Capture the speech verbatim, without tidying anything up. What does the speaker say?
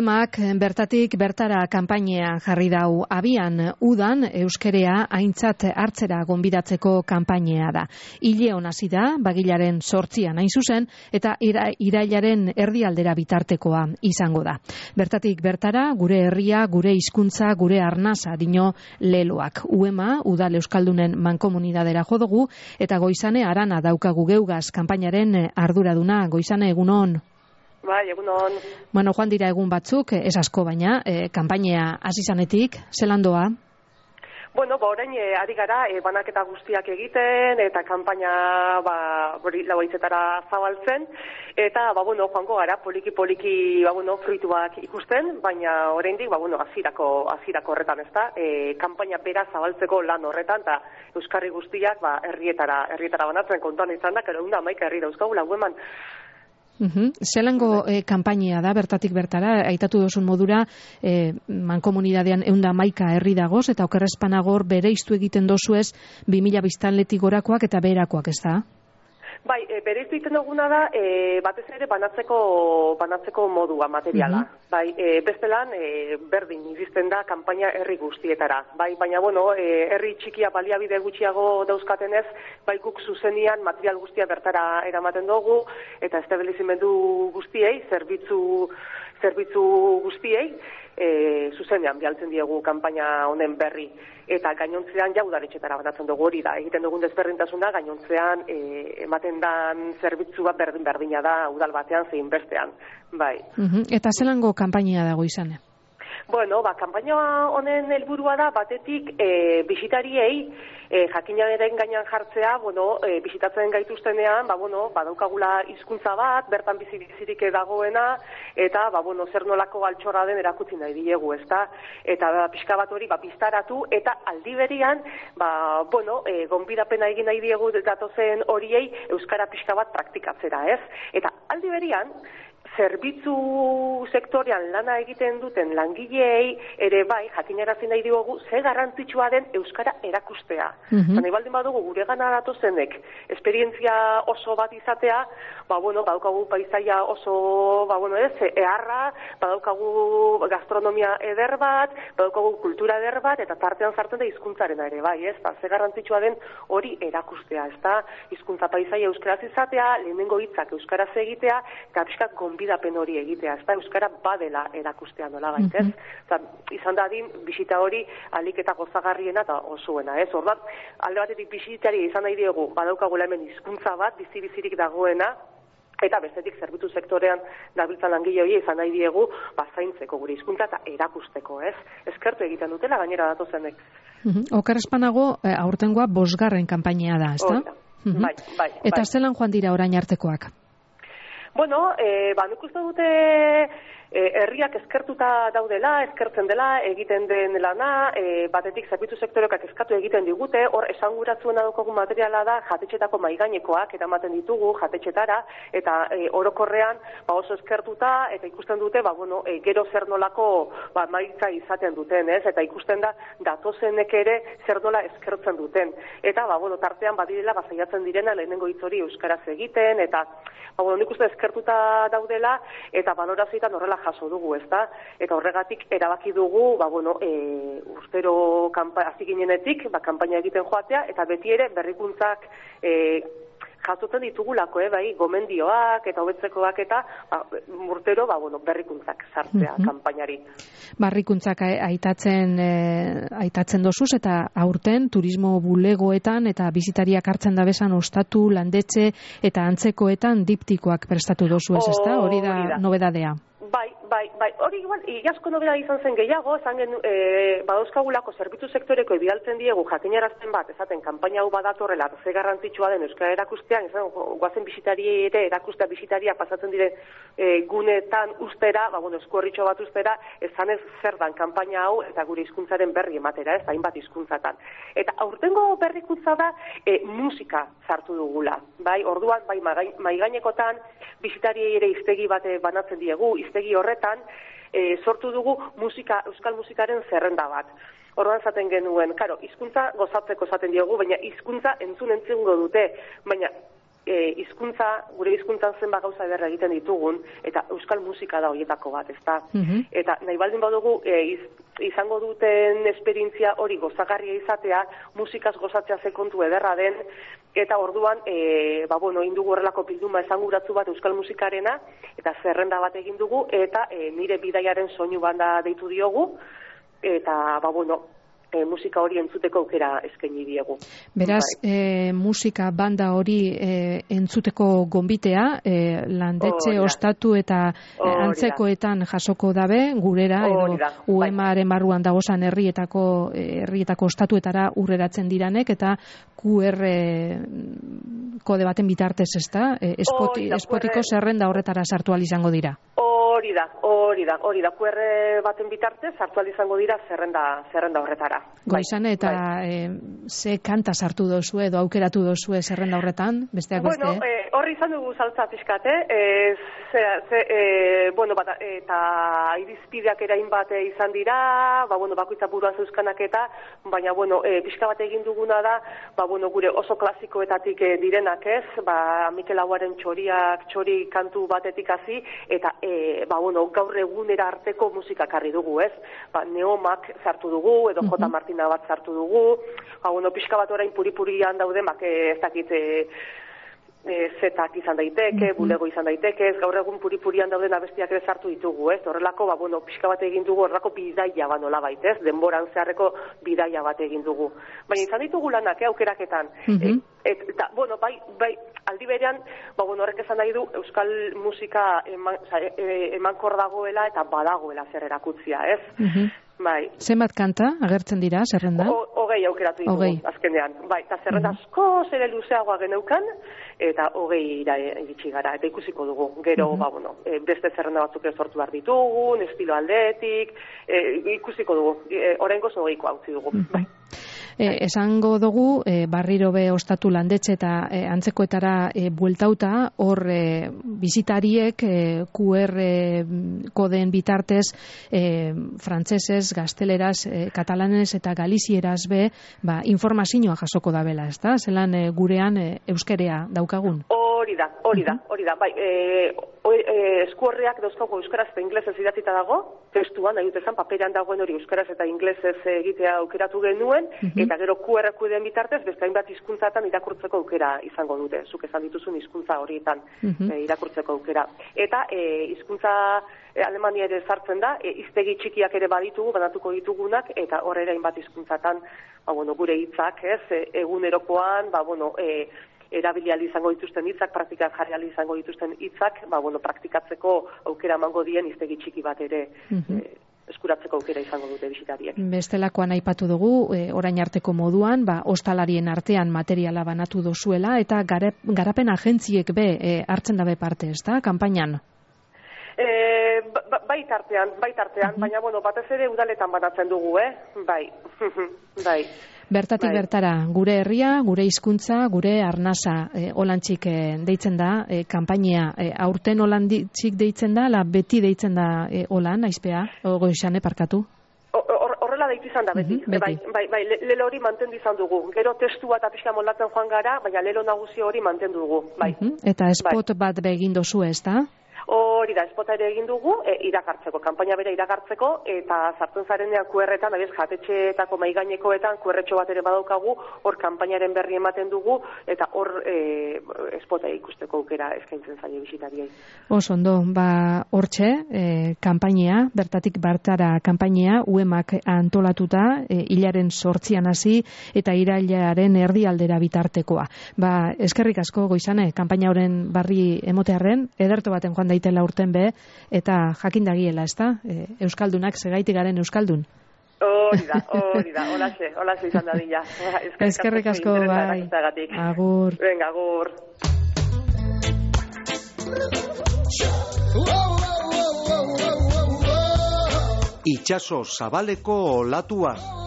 Uemak bertatik bertara kanpainean jarri dau abian udan euskerea aintzat hartzera gonbidatzeko kanpainea da. Hile on hasi da, bagilaren sortzian hain zuzen, eta ira, irailaren erdialdera bitartekoa izango da. Bertatik bertara, gure herria, gure hizkuntza, gure arnasa dino leloak. Uema, udal euskaldunen mankomunidadera jodugu, eta Goizane Arana daukagu geugaz kanpainaren arduraduna. Goizane, egunon. Bai, egunon. Bueno, joan dira egun batzuk, ez asko baina, e, kanpainea hasi zanetik, zelan doa? Bueno, ba, orain e, ari gara, e, banaketa guztiak egiten, eta kanpaina ba, lau haitzetara zabaltzen, eta, ba, bueno, joango gara, poliki-poliki, ba, bueno, fruituak ikusten, baina oraindik, ba, bueno, azirako, azirako horretan, ez da, e, kanpaina bera zabaltzeko lan horretan, eta euskarri guztiak, ba, herrietara, herrietara banatzen kontuan izan da, kero, una maika herri dauzkagu, lagueman. Uhum. Zelango eh, kanpainia da, bertatik bertara, aitatu dozun modura, eh, mankomunidadean eunda maika herri dagoz, eta okerrezpanagor bere iztu egiten dozuez, bi mila biztanletik gorakoak eta beherakoak, ez da? Bai, e, bere iztu egiten duguna da, e, batez ere banatzeko, banatzeko modua, materiala. Mm-hmm. Bai, e, bestelan, e, berdin iristen da kanpaina herri guztietara. Bai, baina, bueno, e, herri txikia baliabide gutxiago dauzkatenez, bai guk zuzenian material guztia bertara eramaten dugu, eta establezimendu guztiei, zerbitzu, zerbitzu guztiei, e, zuzenean bialtzen diegu kanpaina honen berri. Eta gainontzean ja udaletxetara banatzen dugu, hori da, egiten dugun desberdintasuna, gainontzean e, ematen dan zerbitzua berdin berdina da udal batean zein bestean. Bai. Uh-huh. Eta zelango kanpainia dago izan? Bueno, ba, kanpaina honen helburua da batetik e, bisitariei e, jakinaren gainean jartzea, bueno, e, bisitatzen gaituztenean, ba, bueno, badaukagula hizkuntza bat, bertan bizi-bizirik dagoena, eta, ba, bueno, zer nolako altxorra den erakutsi nahi diegu, ezta? Eta ba, pixka bat hori, ba, biztaratu, eta aldi berian, ba, bueno, e, gonbidapena egin nahi diegu datozen horiei euskara pixka bat praktikatzera, ez? Eta aldi berian, zerbitzu sektorean lana egiten duten langileei ere bai jakinarazi nahi diogu ze garrantzitsua den euskara erakustea. Mm-hmm. Nahi baldin badugu gure gana datozenek esperientzia oso bat izatea, ba bueno, badaukagu paisaia oso, ba bueno, ez, eharra, badaukagu gastronomia eder bat, badaukagu kultura eder bat, eta tartean sartzen da hizkuntzarena ere bai, ez? Ba, ze garrantzitsua den hori erakustea, ezta? Hizkuntza paisaia euskaraz izatea, lehenengo hitzak euskaraz egitea, eta pixka gonbidapen hori egitea, ezta? Euskara badela erakustea nola baitez. Mm-hmm. Izan dadin, bisita hori alik eta gozagarriena eta osoena, ez? Orduan, alde batetik bisitari izan nahi diegu, badaukagula hemen hizkuntza bat, bizi-bizirik dagoena, eta bestetik zerbitzu sektorean dabiltzan langile hori izan nahi diegu, bazaintzeko gure hizkuntza eta erakusteko, ez? Eskertu egiten dutela gainera datozenek. Mm-hmm. Okerrezpanago, aurtengoa bosgarren kanpainia da, ezta? Mm-hmm. Bai, bai, bai. Eta zelan joan dira orain artekoak? Bueno, eh, ba, nik uste dute e, herriak eskertuta daudela, eskertzen dela, egiten den lana, e, batetik zerbitzu sektoreak eskatu egiten digute, hor esanguratzuena daukagun materiala da jatetxetako maigainekoak eramaten ditugu jatetxetara, eta e, orokorrean ba, oso eskertuta, eta ikusten dute, ba, bueno, e, gero zer nolako ba, maitza izaten duten, ez? Eta ikusten da datozenek ere zer nola eskertzen duten. Eta, ba, bueno, tartean badirela, bazaiatzen direna lehenengo hitz hori euskaraz egiten, eta ba, bueno, nik uste eskertuta daudela, eta balorazioetan horrela jaso dugu, ezta? Eta horregatik erabaki dugu, ba, bueno, e, urtero hasi ginenetik, ba, kanpaina egiten joatea, eta beti ere berrikuntzak e, jasotzen ditugulako, eh, bai, gomendioak eta hobetzekoak eta ba, urtero ba, bueno, berrikuntzak sartzea mm-hmm. kanpainari. Barrikuntzak aitatzen eh, aitatzen dozuz eta aurten turismo bulegoetan eta bizitariak hartzen da bezan ostatu, landetxe eta antzekoetan diptikoak prestatu dozu ez, ezta? Hori da, da nobedadea. Bai, bai, bai. Hori igual, iasko nobeda izan zen gehiago, esan gen, e, badauzkagulako zerbitzu sektoreko bidaltzen diegu jakinarazten bat, esaten, kanpaina hau badatorrela, ze garrantzitsua den euskara erakustean, esan, guazen bisitari ere erakustea bisitaria pasatzen diren e, gunetan ustera, ba, bueno, eskuorritxo bat ustera, esan ez zer dan kanpaina hau, eta gure hizkuntzaren berri ematera, ez, hainbat hizkuntzatan. Eta aurtengo berrikuntza da, e, musika sartu dugula, bai, orduan, bai, maigainekotan, bisitari ere hiztegi bat banatzen diegu, hiztegi horretan, e, sortu dugu musika, euskal musikaren zerrenda bat. Orduan zaten genuen, karo, hizkuntza gozatzeko zaten diogu, baina hizkuntza entzun entzungo dute, baina hizkuntza, gure hizkuntzan zenbat gauza ederra egiten ditugun, eta euskal musika da horietako bat, ezta? Mm-hmm. Eta nahi baldin badugu, e, iz, izango duten esperientzia hori gozagarria izatea, musikaz gozatzea ze kontu ederra den, eta orduan, e, ba, bueno, indugu horrelako bilduma esanguratzu bat euskal musikarena, eta zerrenda bat egin dugu, eta e, nire bidaiaren soinu banda deitu diogu, eta, ba, bueno, E, musika hori entzuteko aukera eskaini diegu. Beraz, bai. e, musika banda hori e, entzuteko gonbitea, e, landetxe, oh, ostatu eta oh, antzekoetan jasoko dabe, gurera, oh, edo U E M A-aren barruan dagozan herrietako, herrietako ostatuetara urreratzen diranek, eta Q R kode baten bitartez, ezta? E, espoti, oh, espotiko zerrenda horretara sartu ahal izango dira. Hori da, hori da, hori da, Q R baten bitartez sartu ahal izango dira zerrenda, zerrenda horretara. Goizane, eta bai. e, ze kanta sartu dozu edo aukeratu dozu zerrenda horretan, besteak beste? Bueno, e, horri izan dugu saltza pixkat, eh? Ze, ze, e, bueno, bat, eta irizpideak erain bat izan dira, ba, bueno, bakoitza buruan zeuzkanak eta, baina, bueno, e, pixka bat egin duguna da, ba, bueno, gure oso klasikoetatik e, direnak, ez? Ba, Mikel Lauaren txoriak, txori kantu batetik hasi, eta, e, ba, bueno, gaur egunera arteko musika karri dugu, ez? Ba, Neomak sartu dugu, edo J. Martina bat sartu dugu, ba, bueno, pixka bat orain puri-purian daude, bak, ez dakit, e, e, zetak izan daiteke, bulego izan daiteke, ez gaur egun puri-purian dauden abestiak ere sartu ditugu, ez? Horrelako, ba, bueno, pixka bat egin dugu, horrelako bidaia ba nola bait, ez? Denboran zeharreko bidaia bat egin dugu. Baina izan ditugu lanak, eh, aukeraketan. Mm-hmm. e, eta, bueno, bai, bai, aldi berean, ba, bueno, horrek esan nahi du, euskal musika eman, oza, e, emankor dagoela eta badagoela zer erakutzia, ez? Mm-hmm. Bai. Zenbat kanta agertzen dira zerrenda? Hogei aukeratu ditugu ogei. Azkenean. Bai, eta zerrenda uh-huh. asko zere luzeagoa geneukan, eta hogei ira iritsi gara, eta ikusiko dugu. Gero, uh-huh. ba, bueno, beste zerrenda batzuk ez sortu behar ditugu, estilo aldetik, e, ikusiko dugu. E, Oraingoz hogeiko hautzi dugu. Uh-huh. Bai. E, esango dugu, e, barriro be ostatu landetxe eta e, antzekoetara e, bueltauta, hor e, bizitariek e, Q R kodeen bitartez e, frantsesez, gazteleraz, e, katalanez eta galizieraz be, ba, informazioa jasoko da bela, ez da? Zelan e, gurean e, euskerea daukagun? Hori da, hori da, hori da, bai, e, e, eskuorriak dauzkago euskaraz eta inglesez idatzita dago, testuan, nahi dut esan, paperean dagoen hori euskaraz eta inglesez egitea aukeratu genuen, uh-huh. eta gero Q R kodeen bitartez, beste hainbat hizkuntzatan irakurtzeko aukera izango dute, zuk esan dituzun hizkuntza horietan uh-huh. e, irakurtzeko aukera. Eta e, hizkuntza e, Alemania ere sartzen da, e, hiztegi txikiak ere baditugu, banatuko ditugunak, eta horrela hainbat hizkuntzatan, ba, bueno, gure hitzak, ez, e, egunerokoan, ba, bueno, e, erabiliali izango dituzten hitzak, praktikak jarriali izango dituzten hitzak, ba, bueno, praktikatzeko aukera emango dien hiztegi txiki bat ere uh-huh. e, eskuratzeko aukera izango dute bisitariek. Bestelakoan aipatu dugu, e, orain arteko moduan, ba, ostalarien artean materiala banatu dozuela, eta gare, garapen agentziek be e, hartzen dabe parte, ez da, kanpainan? E, ba, bai tartean, bai tartean, uh-huh. baina, bueno, batez ere udaletan banatzen dugu, eh? Bai, bai. Bertatik bai. Bertara, gure herria, gure hizkuntza, gure arnasa, e, olantxik e, deitzen da, e, kanpainia, e, aurten olantxik deitzen da, la beti deitzen da e, olan, aizpea, goizane parkatu? Horrela deitu izan da beti, uh-huh, beti. bai, bai, bai, lelo hori mantendu izan dugu, gero testua eta pixka moldatzen joan gara, baina lelo nagusi hori mantendu dugu, bai. Uh-huh. Eta spot bai. Bat begin dozu ez da? Hori da, espota ere egin dugu, e, irakartzeko, kanpaina bera irakartzeko, eta sartzen zarenean Q R-etan, abiez, jatetxeetako maigainekoetan, Q R-txo bat ere badaukagu, hor kanpainaren berri ematen dugu, eta hor e, espota ikusteko aukera eskaintzen zaile bisitariei. Oso ondo, ba, hortxe, e, kanpainia, bertatik bartara kanpainia, U E M A-k antolatuta, e, hilaren sortzian hasi, eta irailaren erdialdera bitartekoa. Ba, eskerrik asko, Goizane, kanpaina horren barri emotearren, ederto baten joan daitela urten be, eta jakindagiela, ez da? E, Euskaldunak, segaitik garen Euskaldun. Hori da, hori da, holaxe, holaxe izan dadila. Eskerrik asko, bai. Agur. Venga, agur. Itxaso zabaleko olatua.